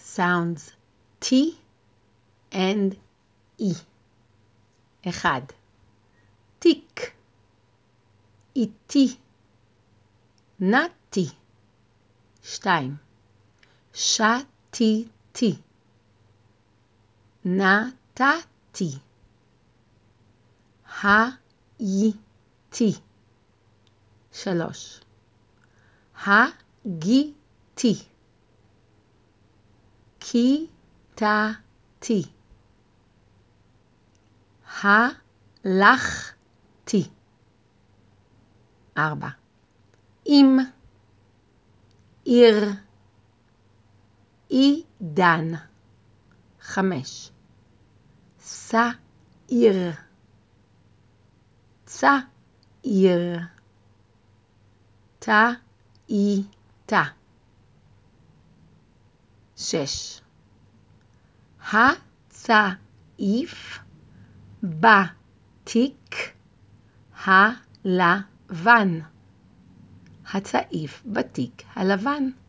sounds T and E. 1. תיק, איתי, נתי. 2. שתיתי, נתתי, הייתי. 3. הגיתי, כיתתי, הלכתי. 4. אם, עיר, עידן. 5. שעיר, צעיר, תאיתה. 6. הצעיף בתיק הלבן. הצעיף בתיק הלבן.